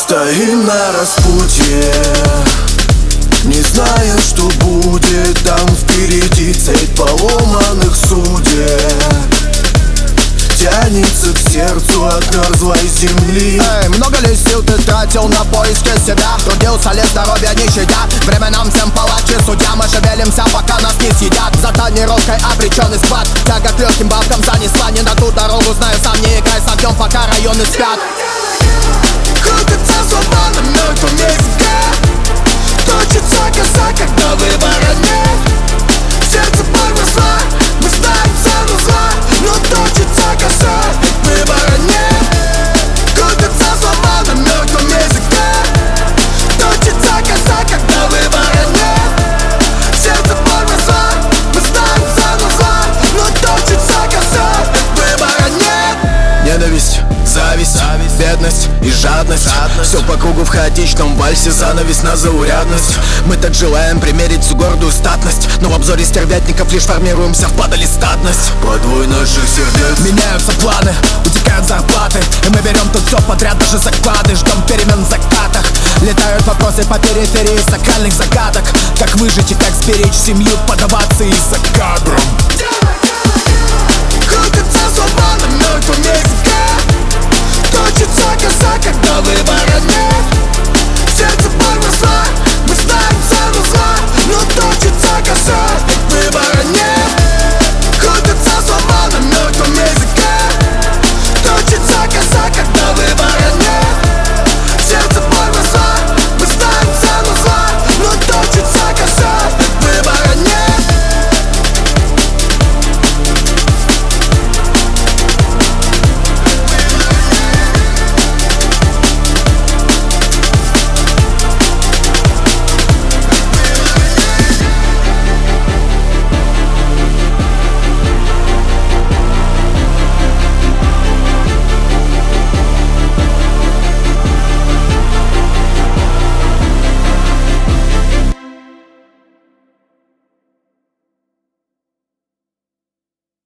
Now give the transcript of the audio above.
Стоим на распутье, не зная, что будет там впереди. Цепь поломанных судеб тянется к сердцу от мерзлой земли. Много ли сил ты тратил на поиски себя? Трудился ли здоровье не щадя? Время нам всем палачи судья. Мы шевелимся, пока нас не съедят. За тонировкой обреченный склад. Тяга к легким бабкам занесла. Не на ту дорогу, знаю сам, не играй с огнем, пока районы спят. Крутится свобода в мертвом языке. Точится коса, когда выбора нет. В сердце боль росла, мы знаем цену зла. Но точится коса, выбора нет. Крутится свобода в мертвом языке. Точится коса, когда выбора нет. В сердце боль росла, мы знаем цену зла. Но точится коса, выбора нет. Ненависть, зависть, бедность и жадность. Все по кругу в хаотичном вальсе. Занавес на заурядность. Мы так желаем примерить всю гордую статность, но в обзоре стервятников лишь формируемся в падалистатность. Подвой наших сердец. Меняются планы, утекают зарплаты, и мы берем тут все подряд, даже заклады. Ждем перемен в закатах. Летают вопросы по периферии сакральных загадок. Как выжить и как сберечь семью, подаваться из-за кадром.